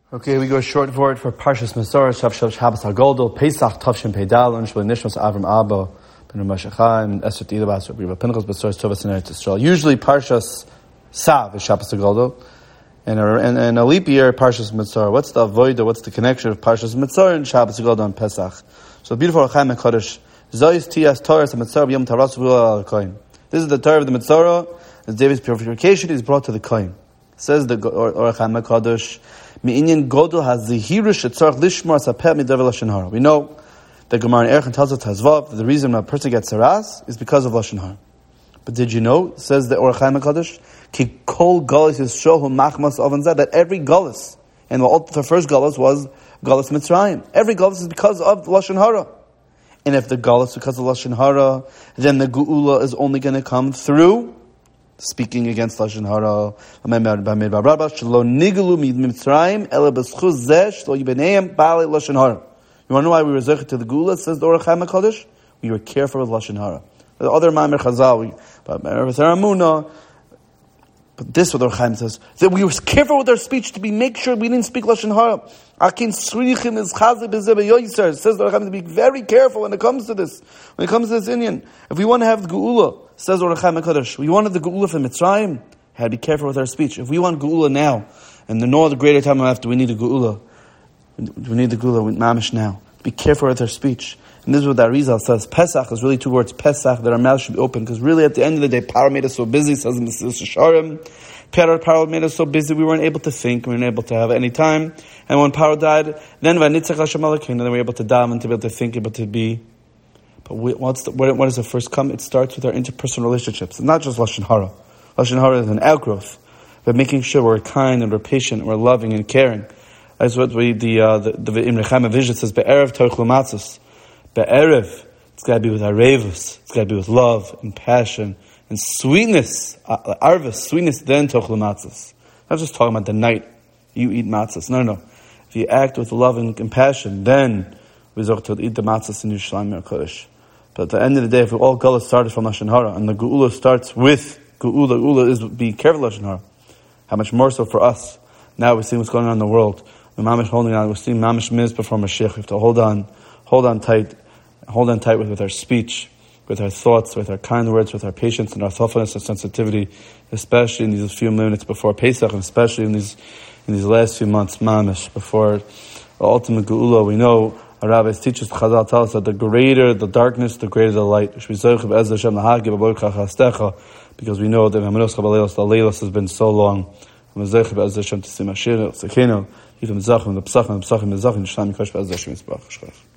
Okay, we go short word for Parshas Mesorah, Shabbos HaGoldel, Pesach, Tavshin Peidal, and Shlo Nishmas Avram Abba, Ben Moshe Chaim, Esther Tila Bas, Rabbi Pinchas, Besoros Tovas in Eretz Yisrael. Usually Parshas Sav is Shabbos HaGoldel, and a leap year Parshas Mesorah. What's the avoid, or what's the connection of Parshas Mesorah and Shabbos HaGoldel and Pesach? So the beautiful Chaim HaKadosh, Zoyis Tiyas Torah Mesorah B'Yom Taras V'Ul HaKoyin. This is the Torah of the Mesorah, as David's purification is brought to the Kohen. Says the Chaim HaKadosh, we know the Gemara in Erech tells us that the reason a person gets saras is because of Lashon Hara. But did you know, says the Or Chaim HaKadosh, Ki kol galus yisrohu machmas oven zeh, that every galus, and the first galus was galus Mitzrayim. Every galus is because of Lashon Hara. And if the galus is because of Lashon Hara, then the geula is only going to come through speaking against Lashon Hara. You want to know why we were zeichet to the Geula? Says the Orach Chaim HaKadosh, we were careful with Lashon Hara. The other Ma'amer Chazal, but this what the Orach Chaim says, that we were careful with our speech to make sure we didn't speak Lashon Hara. Says the Orach Chaim to be very careful when it comes to this. When it comes to this Indian, if we want to have the Geula, says Orach Chaim HaKadosh, we wanted the Geula from Mitzrayim, had to be careful with our speech. If we want Geula now, and the no other greater time after we need the Geula, we need the Geula with Mamish now. Be careful with our speech. And this is what the Arizal says. Pesach is really two words, Pesach, that our mouth should be open, because really at the end of the day, Paro made us so busy, says in the Sisharim, Paro made us so busy we weren't able to think, we weren't able to have any time. And when Paro died, then we were able to daven, and to be able to think, able to be. But what does the first come? It starts with our interpersonal relationships. It's not just Lashon Hara. Lashon Hara is an outgrowth, but making sure we're kind and we're patient and we're loving and caring. That's what the Imre Chaim Vision says. Be'erev tochlu matzos. Be'erev, it's got to be with arevus. It's got to be with love and passion and sweetness. Arvus, sweetness. Then tochlu matzos. Not just talking about the night you eat matzos. No. If you act with love and compassion, then we zog to eat the matzos in Yerushalayim HaKodesh. But at the end of the day, if all Geula started from Lashon Hara, and the Geula starts with Geula, Geula is be careful Lashon Hara. How much more so for us? Now we're seeing what's going on in the world. We're Mamish holding on. We're seeing Mamish Miz before Mashiach. We have to hold on tight with our speech, with our thoughts, with our kind words, with our patience and our thoughtfulness and sensitivity, especially in these few minutes before Pesach, and especially in these last few months, Mamish, before the ultimate Geula. We know our rabbis teach us, Chazal tell us that the greater the darkness, the greater the light. Because we know that the Leilos has been so long. Even Zachim, the Psachim, Nishlam Mikosh Be'ez Hashem Yisbarach.